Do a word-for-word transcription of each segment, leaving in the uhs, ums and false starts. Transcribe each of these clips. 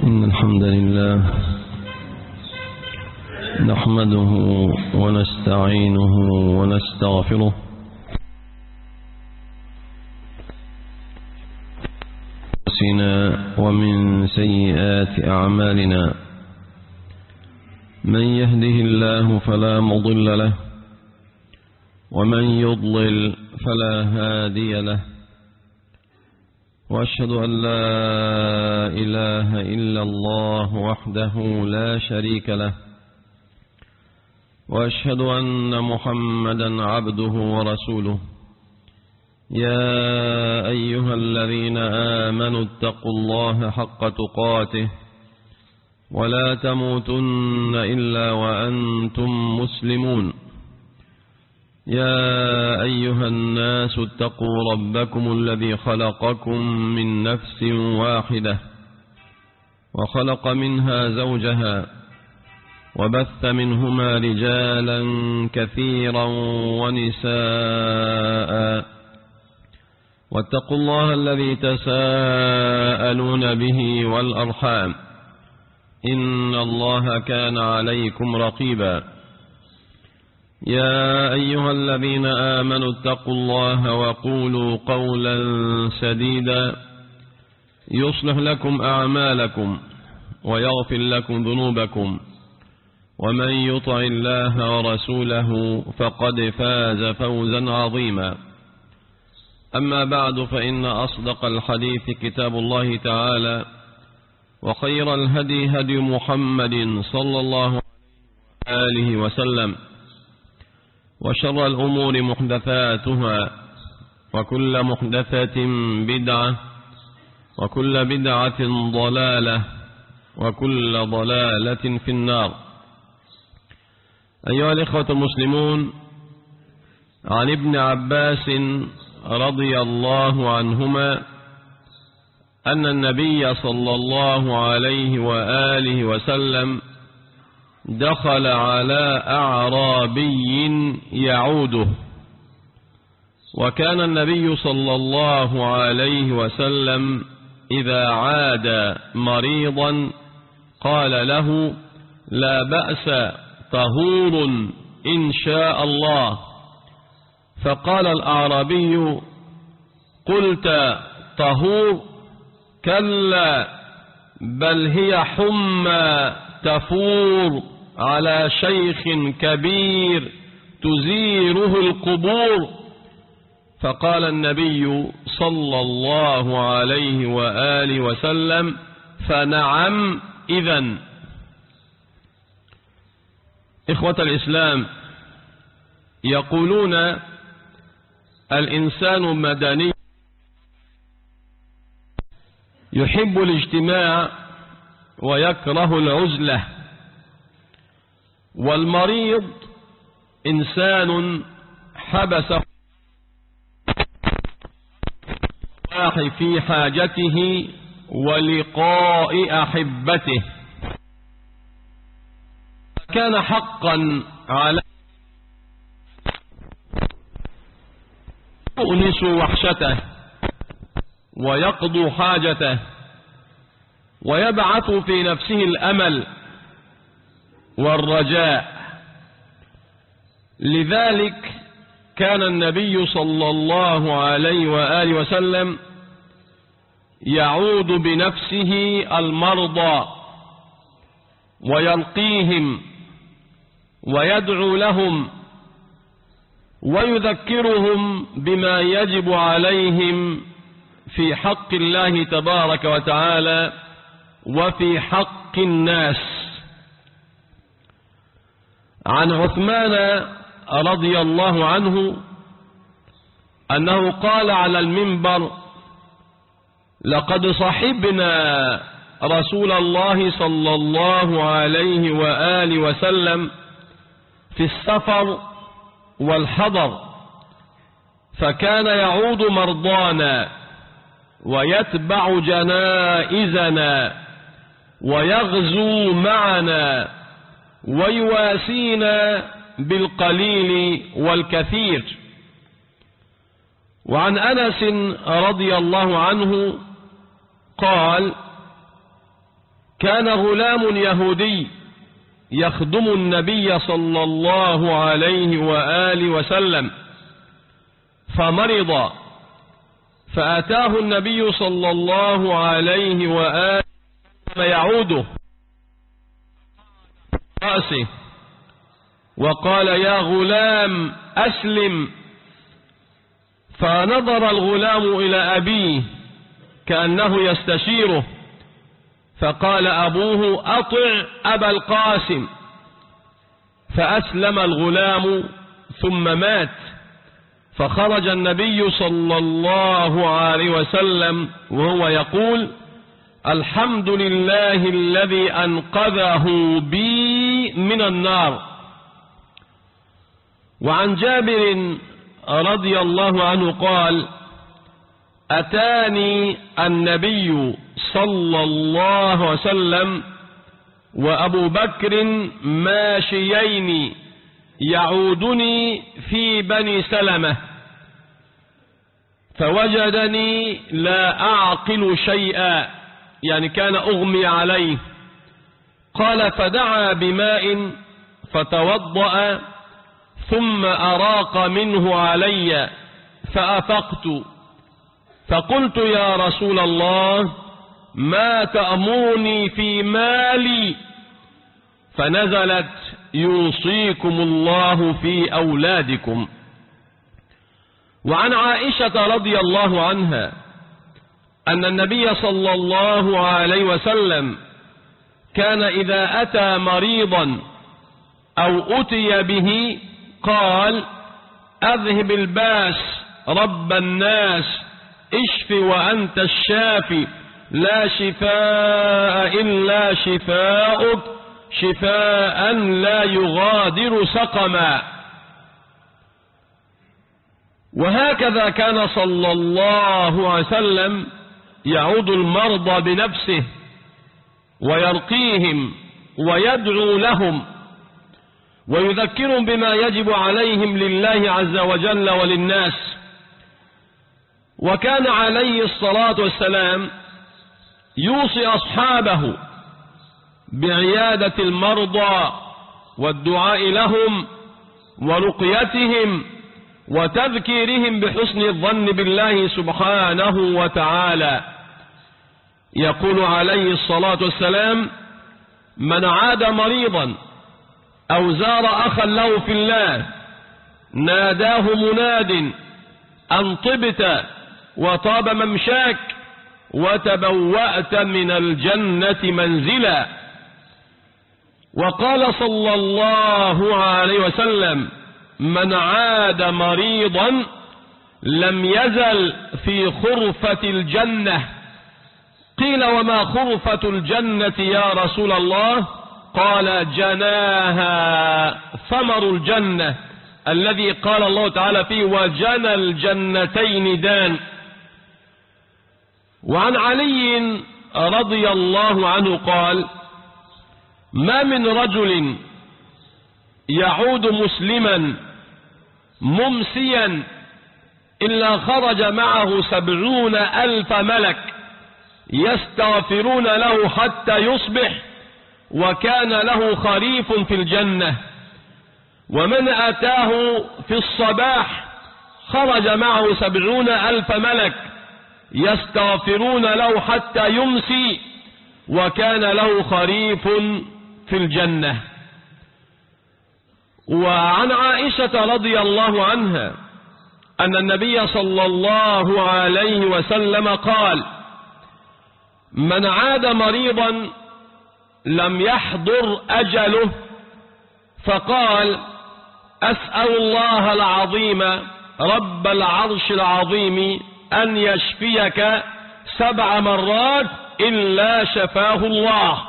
إن الحمد لله نحمده ونستعينه ونستغفره ومن سيئات أعمالنا من يهده الله فلا مضل له ومن يضلل فلا هادي له وأشهد أن لا إله إلا الله وحده لا شريك له وأشهد أن محمدا عبده ورسوله يا أيها الذين آمنوا اتقوا الله حق تقاته ولا تموتن إلا وأنتم مسلمون يا أيها الناس اتقوا ربكم الذي خلقكم من نفس واحدة وخلق منها زوجها وبث منهما رجالا كثيرا ونساء واتقوا الله الذي تساءلون به والأرحام إن الله كان عليكم رقيبا يا أيها الذين آمنوا اتقوا الله وقولوا قولا سديدا يصلح لكم أعمالكم ويغفر لكم ذنوبكم ومن يطع الله ورسوله فقد فاز فوزا عظيما أما بعد فإن أصدق الحديث كتاب الله تعالى وخير الهدي هدي محمد صلى الله عليه وسلم وشر الأمور محدثاتها وكل محدثة بدعة وكل بدعة ضلالة وكل ضلالة في النار. أيها الإخوة المسلمون، عن ابن عباس رضي الله عنهما أن النبي صلى الله عليه وآله وسلم دخل على أعرابي يعوده، وكان النبي صلى الله عليه وسلم إذا عاد مريضا قال له: لا بأس، طهور إن شاء الله. فقال الأعرابي: قلت طهور؟ كلا، بل هي حمى تفور على شيخ كبير تزيره القبور. فقال النبي صلى الله عليه وآله وسلم: فنعم إذن. إخوة الإسلام، يقولون الإنسان مدني يحب الاجتماع ويكره العزلة، والمريض إنسان حبسه في حاجته ولقاء أحبته، كان حقا على يؤنس وحشته ويقضي حاجته ويبعث في نفسه الأمل والرجاء. لذلك كان النبي صلى الله عليه وآله وسلم يعود بنفسه المرضى ويلقيهم ويدعو لهم ويذكرهم بما يجب عليهم في حق الله تبارك وتعالى وفي حق الناس. عن عثمان رضي الله عنه أنه قال على المنبر: لقد صحبنا رسول الله صلى الله عليه وآله وسلم في السفر والحضر، فكان يعود مرضانا ويتبع جنائزنا ويغزو معنا ويواسينا بالقليل والكثير. وعن أنس رضي الله عنه قال: كان غلام يهودي يخدم النبي صلى الله عليه وآله وسلم فمرض، فأتاه النبي صلى الله عليه وآله يعوده رأسه وقال: يا غلام أسلم. فنظر الغلام إلى أبيه كأنه يستشيره، فقال أبوه: أطع أبا القاسم. فأسلم الغلام ثم مات. فخرج النبي صلى الله عليه وسلم وهو يقول: الحمد لله الذي أنقذه بي من النار. وعن جابر رضي الله عنه قال: أتاني النبي صلى الله عليه وسلم وأبو بكر ماشيين يعودني في بني سلمة، فوجدني لا أعقل شيئا، يعني كان أغمي عليه. قال: فدعا بماء فتوضأ ثم أراق منه علي فأفقت، فقلت: يا رسول الله، ما تأمرني في مالي؟ فنزلت: يوصيكم الله في أولادكم. وعن عائشة رضي الله عنها أن النبي صلى الله عليه وسلم كان إذا أتى مريضا أو أتي به قال: أذهب الباس رب الناس، اشف وأنت الشافي، لا شفاء إلا شفاؤك، شفاء لا يغادر سقما. وهكذا كان صلى الله عليه وسلم يعود المرضى بنفسه ويرقيهم ويدعو لهم ويذكرهم بما يجب عليهم لله عز وجل وللناس. وكان عليه الصلاة والسلام يوصي أصحابه بعيادة المرضى والدعاء لهم ورقيتهم وتذكيرهم بحسن الظن بالله سبحانه وتعالى. يقول عليه الصلاة والسلام: من عاد مريضا أو زار أخا له في الله ناداه مناد أن طبت وطاب ممشاك وتبوأت من الجنة منزلا. وقال صلى الله عليه وسلم: من عاد مريضا لم يزل في خرفة الجنة. قيل: وما خرفة الجنة يا رسول الله؟ قال: جناها، ثمر الجنة الذي قال الله تعالى فيه: وجنى الجنتين دان. وعن علي رضي الله عنه قال: ما من رجل يعود مسلما ممسيا إلا خرج معه سبعون ألف ملك يستغفرون له حتى يصبح، وكان له خريف في الجنة. ومن أتاه في الصباح خرج معه سبعون ألف ملك يستغفرون له حتى يمسي، وكان له خريف في الجنة. وعن عائشة رضي الله عنها أن النبي صلى الله عليه وسلم قال: من عاد مريضا لم يحضر أجله فقال: أسأل الله العظيم رب العرش العظيم أن يشفيك سبع مرات إلا شفاه الله.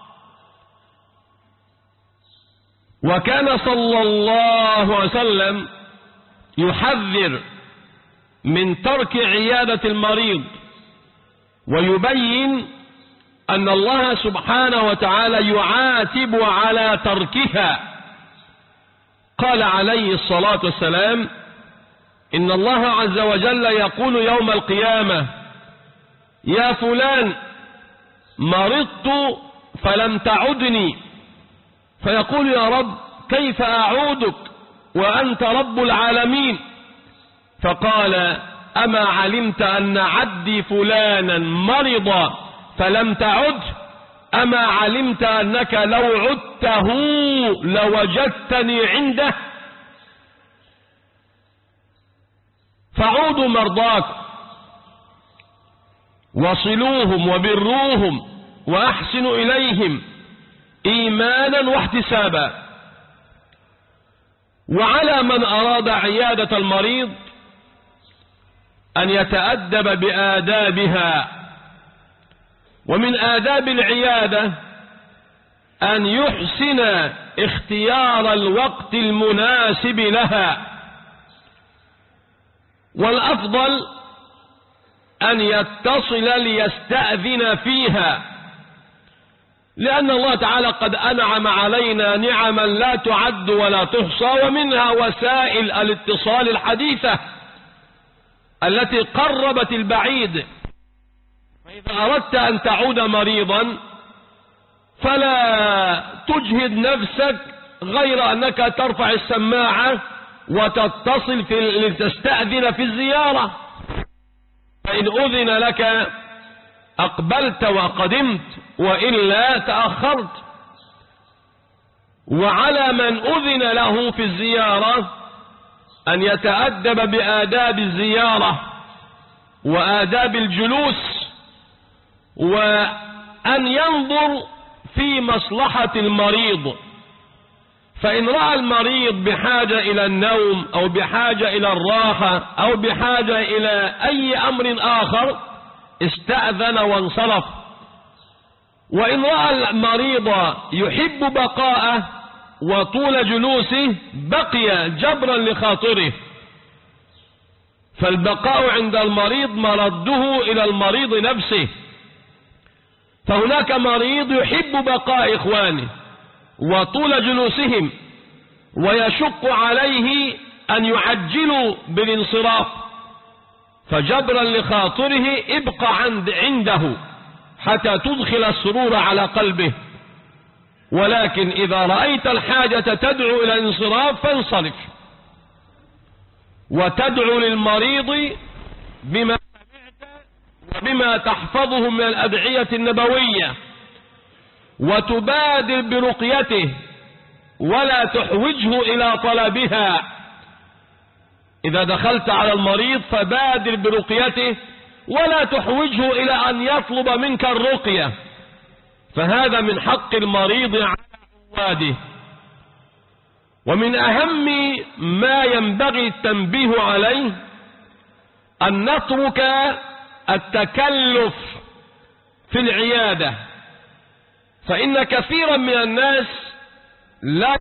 وكان صلى الله عليه وسلم يحذر من ترك عيادة المريض ويبين أن الله سبحانه وتعالى يعاتب على تركها. قال عليه الصلاة والسلام: إن الله عز وجل يقول يوم القيامة: يا فلان مرضت فلم تعدني، فيقول يا رب كيف أعودك وأنت رب العالمين؟ فقال أما علمت أن عبدي فلانا مرض فلم تعد؟ أما علمت أنك لو عدته لوجدتني عنده؟ فعودوا مرضاكم وصلوهم وبروهم وأحسنوا إليهم إيمانا واحتسابا. وعلى من أراد عيادة المريض أن يتأدب بآدابها، ومن آداب العيادة أن يحسن اختيار الوقت المناسب لها، والأفضل أن يتصل ليستأذن فيها، لأن الله تعالى قد أنعم علينا نعما لا تعد ولا تحصى، ومنها وسائل الاتصال الحديثة التي قربت البعيد. فإذا أردت أن تعود مريضا فلا تجهد نفسك غير أنك ترفع السماعة وتتصل في لتستأذن في الزيارة، فإن أذن لك أقبلت وقدمت، وإلا تأخرت. وعلى من أذن له في الزيارة أن يتأدب بآداب الزيارة وآداب الجلوس، وأن ينظر في مصلحة المريض. فإن رأى المريض بحاجة إلى النوم أو بحاجة إلى الراحة أو بحاجة إلى أي أمر آخر استأذن وانصرف. وإن رأى المريض يحب بقاءه وطول جلوسه بقي جبرا لخاطره، فالبقاء عند المريض مرده إلى المريض نفسه. فهناك مريض يحب بقاء إخوانه وطول جلوسهم، ويشق عليه أن يعجلوا بالانصراف، فجبرا لخاطره ابقى عند عنده حتى تدخل السرور على قلبه. ولكن إذا رأيت الحاجة تدعو إلى الانصراف فانصرف، وتدعو للمريض بما سمعت وبما تحفظه من الأدعية النبوية، وتبادر برقيته ولا تحوجه إلى طلبها. إذا دخلت على المريض فبادر برقيته ولا تحوجه إلى أن يطلب منك الرقية، فهذا من حق المريض على عواده. ومن أهم ما ينبغي التنبيه عليه أن نترك التكلف في العيادة، فإن كثيرا من الناس لا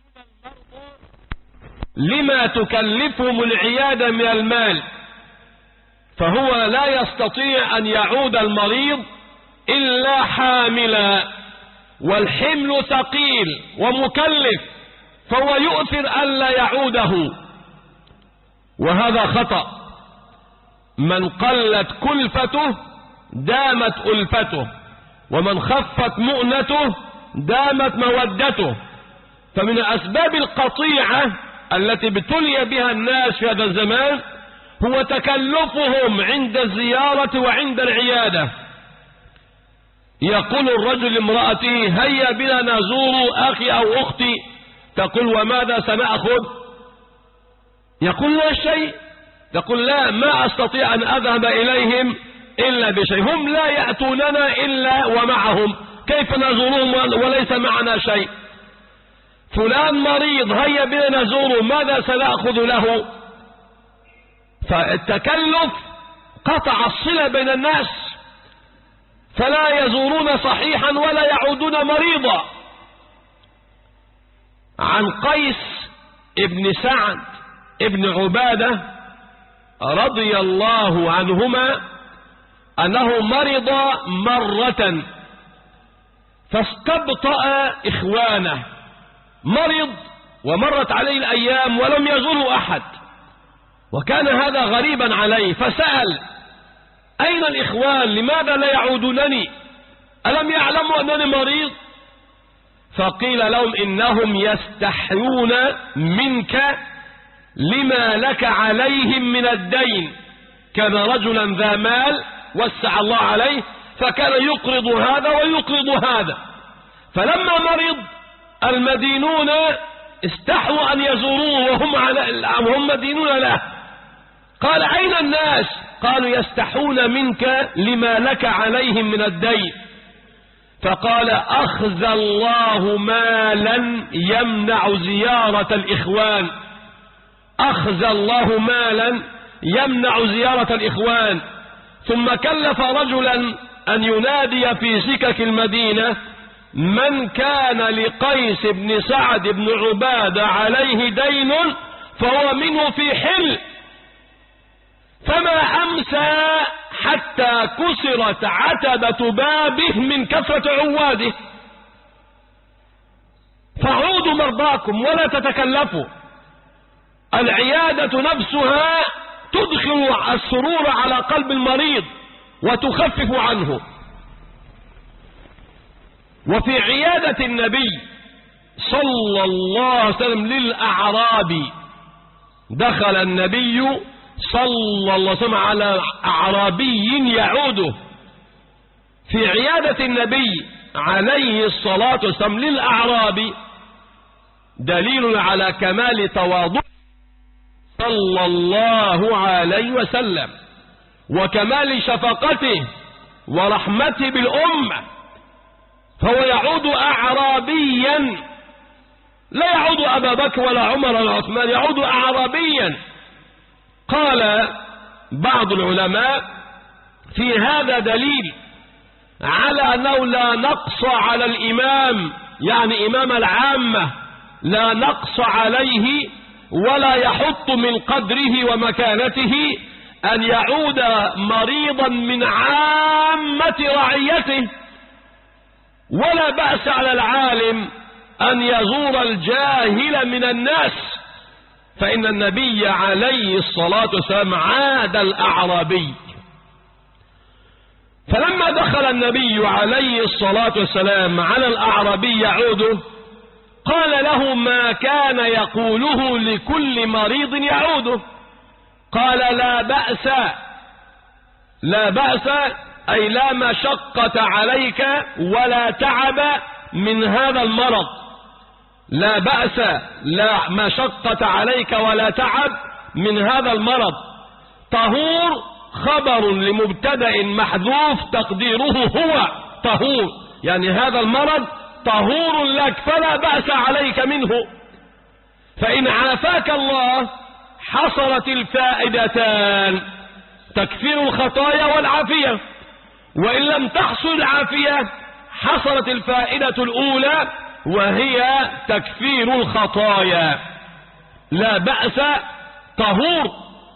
لما تكلفهم العيادة من المال، فهو لا يستطيع أن يعود المريض إلا حاملا، والحمل ثقيل ومكلف، فهو يؤثر ألا يعوده، وهذا خطأ. من قلت كلفته دامت ألفته، ومن خفت مؤنته دامت مودته. فمن أسباب القطيعة التي ابتلي بها الناس في هذا الزمان هو تكلفهم عند الزيارة وعند العيادة. يقول الرجل لامرأته هيا بنا نزور أخي أو أختي، تقول وماذا سنأخذ؟ يقول لا شيء، تقول لا ما أستطيع أن أذهب إليهم إلا بشيء، هم لا يأتوننا إلا ومعهم، كيف نزورهم وليس معنا شيء؟ فلان مريض هيا بنا نزوره، ماذا سنأخذ له؟ فالتكلف قطع الصلة بين الناس، فلا يزورون صحيحا ولا يعودون مريضا. عن قيس ابن سعد ابن عبادة رضي الله عنهما أنه مرض مرة فاستبطأ إخوانه، مرض ومرت عليه الأيام ولم يزوره أحد، وكان هذا غريبا عليه، فسأل أين الإخوان؟ لماذا لا يعودونني؟ ألم يعلم علموا أنني مريض؟ فقيل لهم إنهم يستحيون منك لما لك عليهم من الدين. كان رجلا ذا مال وسع الله عليه، فكان يقرض هذا ويقرض هذا، فلما مرض المدينون استحوا أن يزوروه وهم على هم مدينون له. قال أين الناس؟ قالوا يستحون منك لما لك عليهم من الدين. فقال أخذ الله مالا يمنع زيارة الإخوان، أخذ الله مالا يمنع زيارة الإخوان. ثم كلف رجلا أن ينادي في سكك المدينة من كان لقيس بن سعد بن عبادة عليه دين فهو منه في حل. فما أمسى حتى كسرت عتبة بابه من كثرة عواده. فعودوا مرضاكم ولا تتكلفوا. العيادة نفسها تدخل السرور على قلب المريض وتخفف عنه. وفي عيادة النبي صلى الله عليه وسلم للأعرابي، دخل النبي صلى الله عليه وسلم على أعرابي يعوده. في عيادة النبي عليه الصلاة والسلام للأعرابي دليل على كمال تواضعه صلى الله عليه وسلم وكمال شفقته ورحمته بالأمة. فهو يعود أعرابيا، لا يعود أبا بكر ولا عمر ولا عثمان، يعود أعرابيا. قال بعض العلماء في هذا دليل على أنه لا نقص على الإمام، يعني إمام العامة لا نقص عليه ولا يحط من قدره ومكانته أن يعود مريضا من عامة رعيته. ولا بأس على العالم أن يزور الجاهل من الناس، فإن النبي عليه الصلاة والسلام عاد الأعرابي. فلما دخل النبي عليه الصلاة والسلام على الأعرابي يعوده قال له ما كان يقوله لكل مريض يعوده. قال لا بأس، لا بأس أي لا مشقة عليك ولا تعب من هذا المرض. لا بأس، لا مشقة عليك ولا تعب من هذا المرض. طهور خبر لمبتدأ محذوف تقديره هو طهور، يعني هذا المرض طهور لك فلا بأس عليك منه. فإن عافاك الله حصلت الفائدتان، تكفير الخطايا والعافية. وإن لم تحصل العافية حصلت الفائدة الأولى وهي تكفير الخطايا. لا بأس طهور.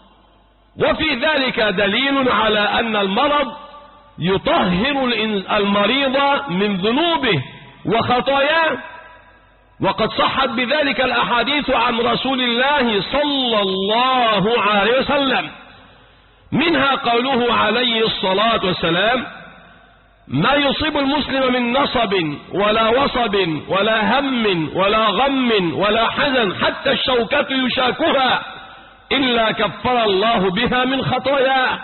وفي ذلك دليل على أن المرض يطهر المريض من ذنوبه وخطاياه، وقد صحت بذلك الأحاديث عن رسول الله صلى الله عليه وسلم. منها قوله عليه الصلاة والسلام ما يصيب المسلم من نصب ولا وصب ولا هم ولا غم ولا حزن حتى الشوكة يشاكها إلا كفر الله بها من خطاياه.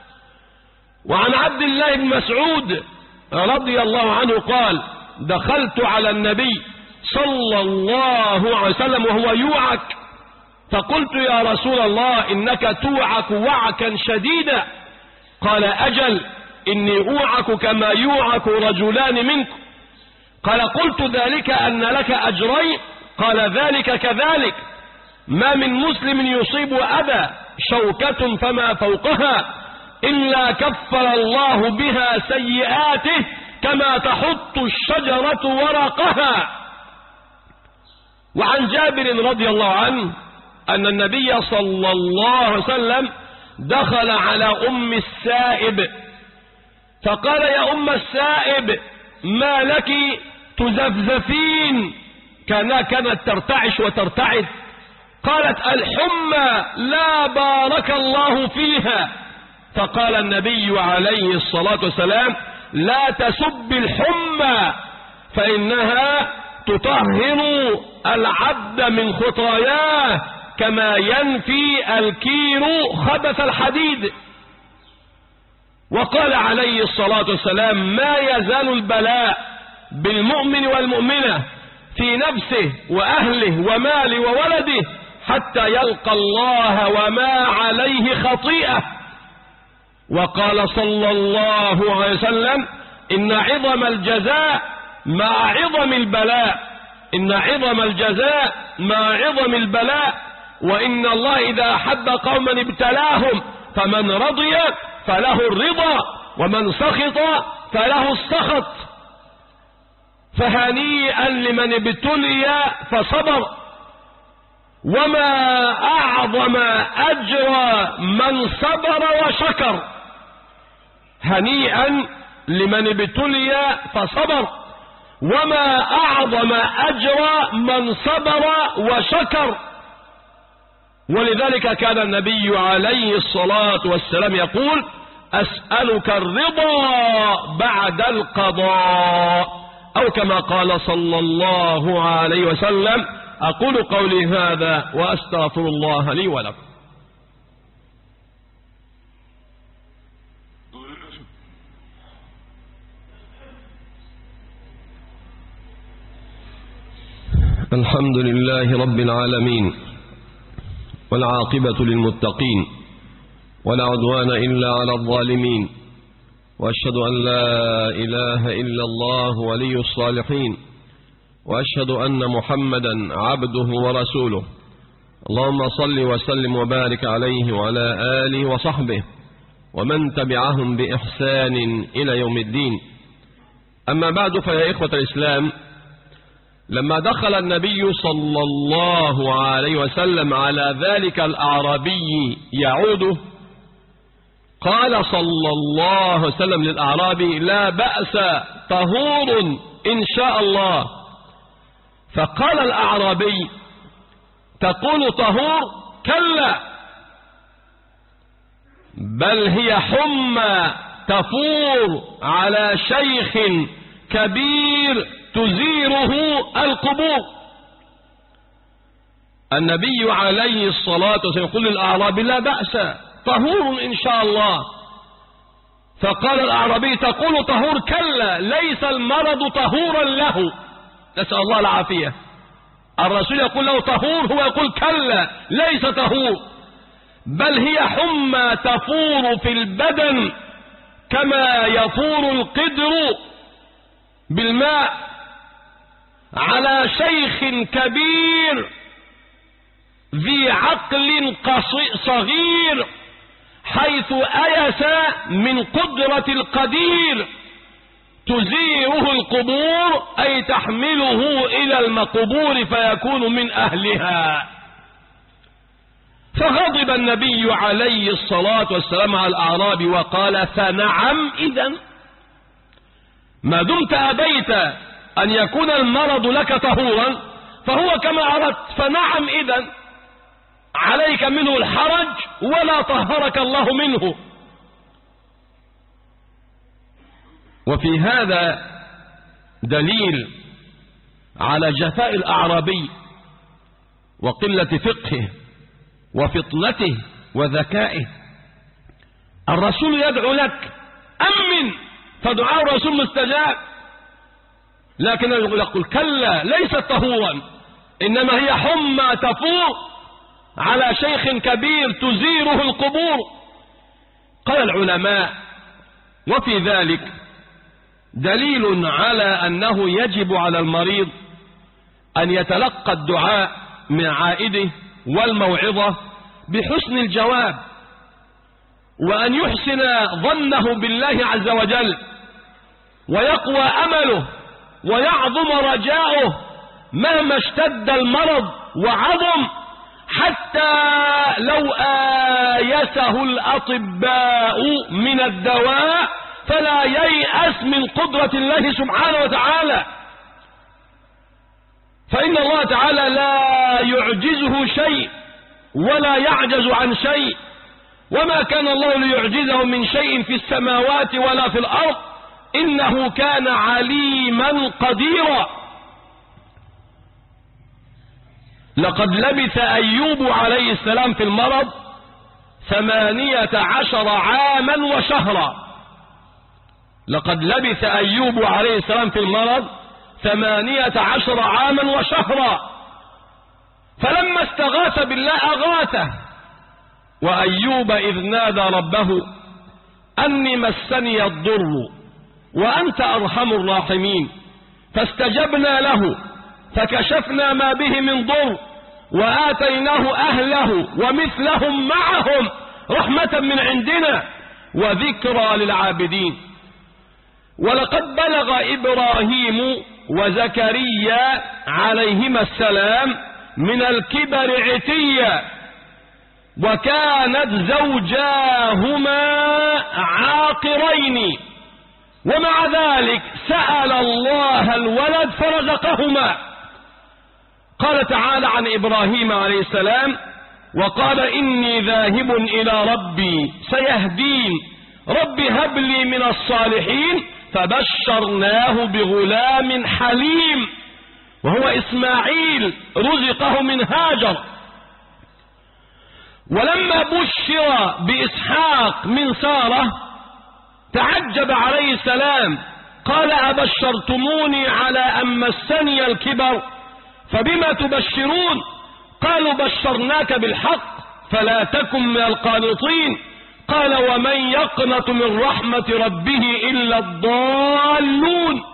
وعن عبد الله بن مسعود رضي الله عنه قال دخلت على النبي صلى الله عليه وسلم وهو يوعك، فقلت يا رسول الله إنك توعك وعكا شديدا. قال أجل إني أوعك كما يوعك رجلان منكم. قال قلت ذلك أن لك أجرين؟ قال ذلك كذلك. ما من مسلم يصيب أذى شوكة فما فوقها إلا كفر الله بها سيئاته كما تحط الشجرة ورقها. وعن جابر رضي الله عنه أن النبي صلى الله عليه وسلم دخل على أم السائب فقال يا أم السائب ما لك تزفزفين؟ كانت كانت ترتعش وترتعد. قالت الحمى لا بارك الله فيها. فقال النبي عليه الصلاة والسلام لا تسب الحمى فإنها تطهر العبد من خطاياه كما ينفي الكير خبث الحديد. وقال عليه الصلاة والسلام: ما يزال البلاء بالمؤمن والمؤمنة في نفسه وأهله وماله وولده حتى يلقى الله وما عليه خطيئة. وقال صلى الله عليه وسلم: إن عظم الجزاء مع عظم البلاء، إن عظم الجزاء مع عظم البلاء، وإن الله إذا أحب قوما ابتلاهم فمن رضي فله الرضا ومن سخط فله السخط. فهنيئا لمن ابتلي فصبر، وما أعظم أجر من صبر وشكر. هنيئا لمن ابتلي فصبر، وما أعظم أجر من صبر وشكر. ولذلك كان النبي عليه الصلاة والسلام يقول: أسألك الرضا بعد القضاء، أو كما قال صلى الله عليه وسلم. أقول قولي هذا وأستغفر الله لي ولكم. الحمد لله رب العالمين، والعاقبة للمتقين، ولا عدوان إلا على الظالمين، وأشهد أن لا إله إلا الله ولي الصالحين، وأشهد أن محمدا عبده ورسوله. اللهم صل وسلم وبارك عليه وعلى آله وصحبه ومن تبعهم بإحسان إلى يوم الدين. أما بعد، فيا إخوة الإسلام، لما دخل النبي صلى الله عليه وسلم على ذلك الأعرابي يعوده، قال صلى الله عليه وسلم للأعرابي: لا بأس، طهور إن شاء الله. فقال الأعرابي: تقول طهور؟ كلا، بل هي حمى تفور على شيخ كبير تزيره القبور. النبي عليه الصلاة والسلام يقول للأعرابي: لا بأس، طهور إن شاء الله. فقال الأعرابي: تقول طهور؟ كلا، ليس المرض طهورا له، نسأل الله العافية. الرسول يقول له طهور، هو يقول كلا، ليس طهور، بل هي حمى تفور في البدن كما يفور القدر بالماء على شيخ كبير ذي عقل صغير، حيث أيس من قدرة القدير، تزيره القبور، أي تحمله إلى المقبور فيكون من أهلها. فغضب النبي عليه الصلاة والسلام على الأعرابي وقال: فنعم إذن، ما دمت أبيت أن يكون المرض لك طهورا فهو كما أردت، فنعم إذن، عليك منه الحرج ولا طهرك الله منه. وفي هذا دليل على جفاء الأعرابي وقلة فقهه وفطنته وذكائه. الرسول يدعو لك: أمن، فدعاء الرسول مستجاب. لكن يقول: كلا، ليست طهورا، إنما هي حمى تفور على شيخ كبير تزيره القبور. قال العلماء: وفي ذلك دليل على أنه يجب على المريض أن يتلقى الدعاء من عائده والموعظة بحسن الجواب، وأن يحسن ظنه بالله عز وجل، ويقوى أمله ويعظم رجاؤه مهما اشتد المرض وعظم، حتى لو آيسه الأطباء من الدواء فلا ييأس من قدرة الله سبحانه وتعالى، فإن الله تعالى لا يعجزه شيء ولا يعجز عن شيء، وما كان الله ليعجزه من شيء في السماوات ولا في الأرض، إنه كان عليما قديرا. لقد لبث أيوب عليه السلام في المرض ثمانية عشر عاما وشهرا. لقد لبث أيوب عليه السلام في المرض ثمانية عشر عاما وشهرا، فلما استغاث بالله أغاثه. وأيوب إذ نادى ربه أني مسني الضر وأنت أرحم الراحمين، فاستجبنا له فكشفنا ما به من ضر وآتيناه أهله ومثلهم معهم رحمة من عندنا وذكرى للعابدين. ولقد بلغ إبراهيم وزكريا عليهما السلام من الكبر عتيا، وكانت زوجاهما عاقرين، ومع ذلك سأل الله الولد فرزقهما. قال تعالى عن إبراهيم عليه السلام: وقال إني ذاهب إلى ربي سيهدين، رب هب لي من الصالحين، فبشرناه بغلام حليم وهو إسماعيل رزقه من هاجر. ولما بشر بإسحاق من سارة تعجب عليه السلام، قال: أبشرتموني على أن مسني الكبر فبما تبشرون؟ قالوا: بشرناك بالحق فلا تكن من القانطين. قال: ومن يقنط من رحمة ربه إلا الضالون.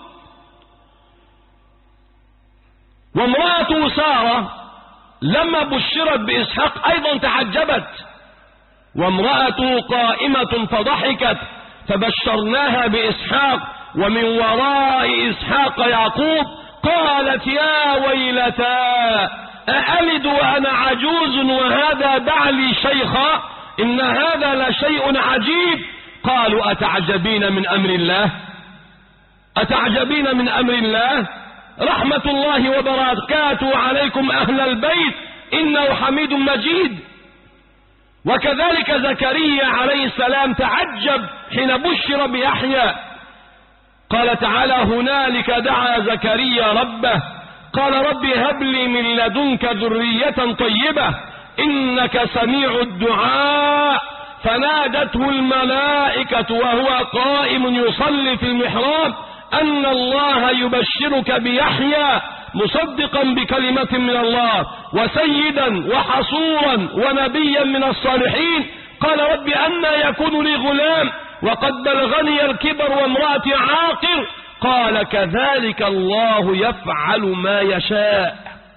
وامرأة سارة لما بشرت بإسحاق أيضا تعجبت، وامرأة قائمة فضحكت، فبشرناها بإسحاق ومن وراء إسحاق يعقوب. قالت: يا ويلتى أألد وأنا عجوز وهذا بعلي شيخا، إن هذا لشيء عجيب. قالوا: أتعجبين من أمر الله أتعجبين من أمر الله رحمة الله وبركاته عليكم أهل البيت إنه حميد مجيد. وكذلك زكريا عليه السلام تعجب حين بشر بيحيى. قال تعالى: هنالك دعا زكريا ربه قال: رب هب لي من لدنك ذرية طيبة إنك سميع الدعاء. فنادته الملائكة وهو قائم يصلي في المحراب أن الله يبشرك بيحيى مصدقا بكلمة من الله وسيدا وحصورا ونبيا من الصالحين. قال: رب أنى يكون لي غلام وقد بلغني الكبر وامرأتي عاقر. قال: كذلك الله يفعل ما يشاء.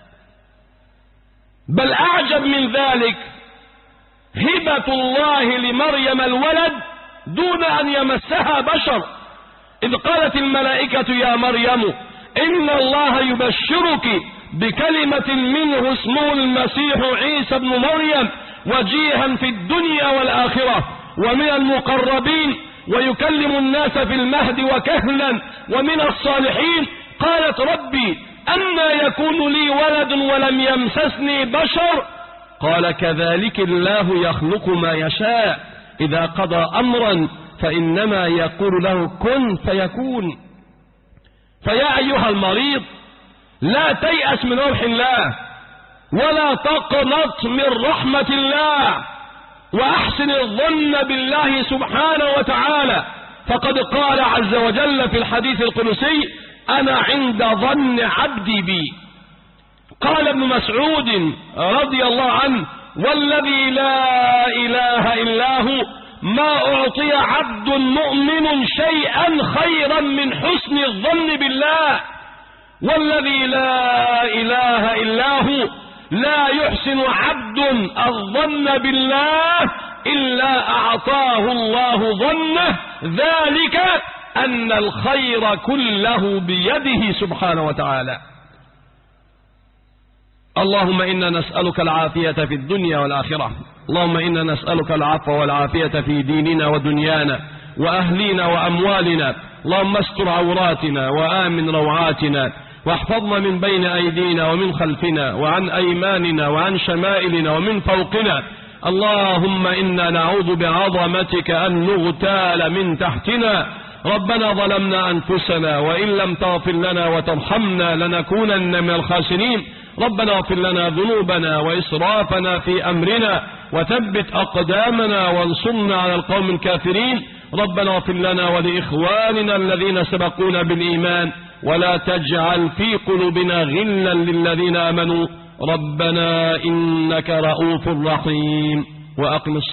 بل أعجب من ذلك هبة الله لمريم الولد دون أن يمسها بشر، إذ قالت الملائكة: يا مريم إن الله يبشرك بكلمة منه اسمه المسيح عيسى ابن مريم وجيها في الدنيا والآخرة ومن المقربين ويكلم الناس في المهد وكهلا ومن الصالحين. قالت: ربي أنى يكون لي ولد ولم يمسسني بشر. قال: كذلك الله يخلق ما يشاء، إذا قضى أمرا فإنما يقول له كن فيكون. فيا أيها المريض، لا تيأس من روح الله ولا تقنط من رحمة الله، وأحسن الظن بالله سبحانه وتعالى، فقد قال عز وجل في الحديث القدسي: أنا عند ظن عبدي بي. قال ابن مسعود رضي الله عنه: والذي لا إله إلا هو ما أعطي عبد مؤمن شيئا خيرا من حسن الظن بالله، والذي لا إله إلا هو لا يحسن عبد الظن بالله إلا أعطاه الله ظنه، ذلك أن الخير كله بيده سبحانه وتعالى. اللهم إنا نسألك العافية في الدنيا والآخرة. اللهم إنا نسألك العفو والعافية في ديننا ودنيانا وأهلنا وأموالنا. اللهم استر عوراتنا وآمن روعاتنا، واحفظنا من بين أيدينا ومن خلفنا وعن أيماننا وعن شمائلنا ومن فوقنا. اللهم إنا نعوذ بعظمتك أن نغتال من تحتنا. ربنا ظلمنا أنفسنا وإن لم تغفر لنا وترحمنا لنكونن من الخاسرين. ربنا اغفر لنا ذنوبنا وإسرافنا في أمرنا وثبت أقدامنا وانصرنا على القوم الكافرين. ربنا اغفر لنا ولإخواننا الذين سبقونا بالإيمان ولا تجعل في قلوبنا غلا للذين آمنوا ربنا إنك رؤوف رحيم. وأقم